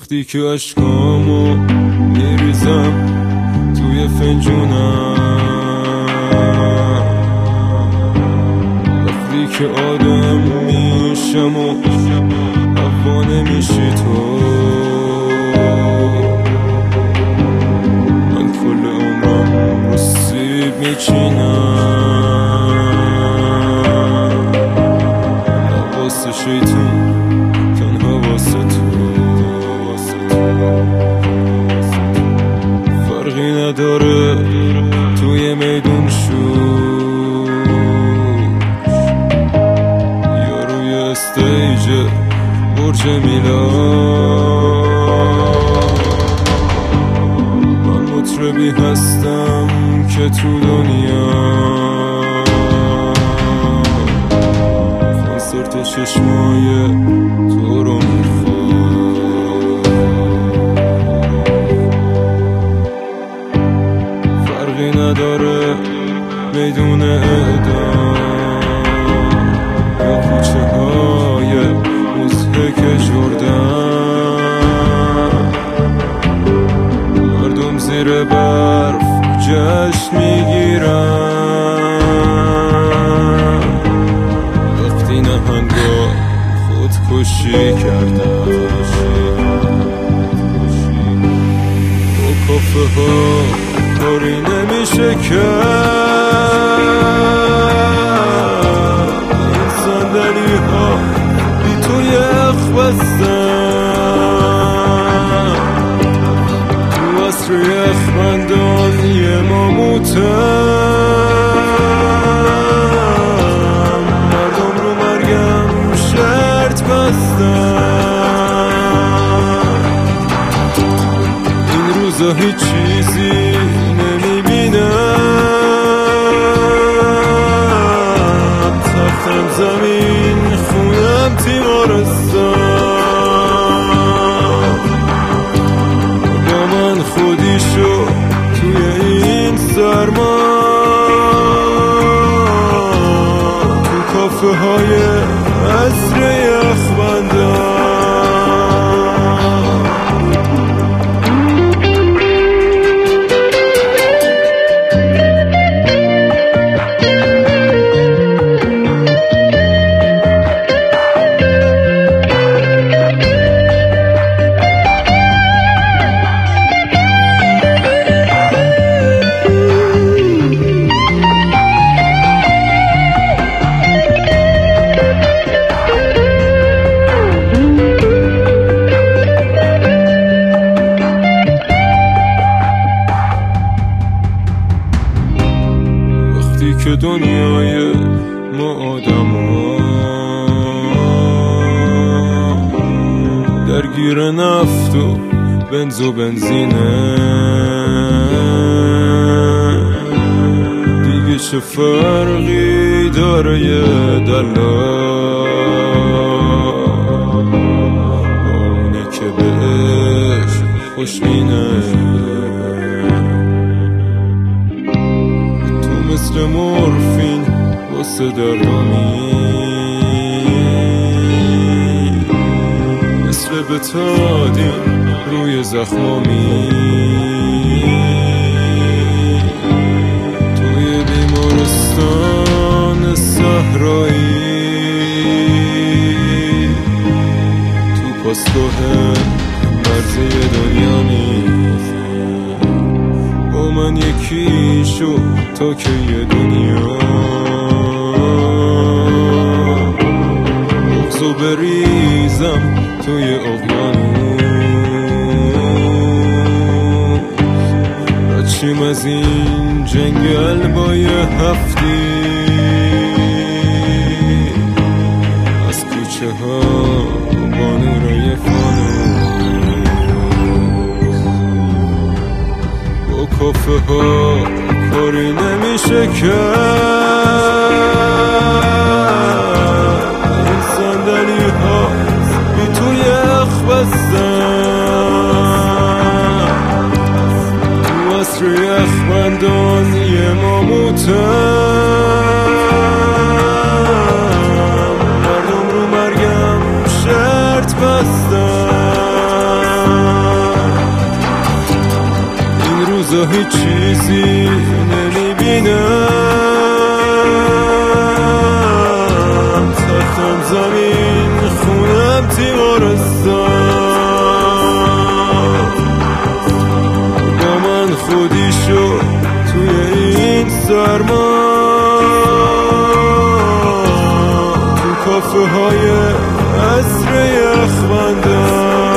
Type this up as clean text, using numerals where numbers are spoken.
وقتی که عشقامو میریزم توی فنجونم، وقتی که آدم میشم و هوا نمیشی تو، من کل عمرم رو سیب میچینم، نه واسه شیطون تنها واسه تو، فرقی نداره توی میدون شوش یا روی استیج برج میلان. من مطربی هستم که تو دنیا کنسرت چشمای تو رو میخواد، فرقی نداره میدون اعدام یا کوچه های مضحک جردن، مردم زیر برف جشن میگیرن وقتی نهنگا خودکشی کردن. با کافه ها کاری نمیشه کرد، این صندلی ها بی تو یخ بستن، تو عصر یخبندان یه ماموتن، مردم رو مرگم شرط بستن. این روزا هیچ چیزی نمیبینم، تختم زمین خونم تیمارستان، با من خودیشو توی این سرما تو کافه های عصر یخبندان. که دنیای ما آدما درگیر نفت و بنز و بنزینه، دیگه چه فرقی داره یه دلال اونه که بهش خوشبینه، مثل مورفین واسه دردامی، مثل بتادین روی زخمامی، توی بیمارستان صحرایی، تو پاسگاه مرزی دنیا نیست، با من یکی شو تا که یه دنیا بغضو بریزم توی اقیانوس، بچیم از این جنگل با یه هفتی، از کوچه ها با نورای فانوس، با کافه ها کاری نمیشه کرد، این صندلی ها بی تو یخ بستن، تو عصر یخبندان یه ماموتن، مردم رو مرگم شرط بستن. هیچ چیزی نمیبینم، تختم زمین، خونم تیمارستان. با من خودی شو توی این سرما، تو کافه های عصر یخبندم.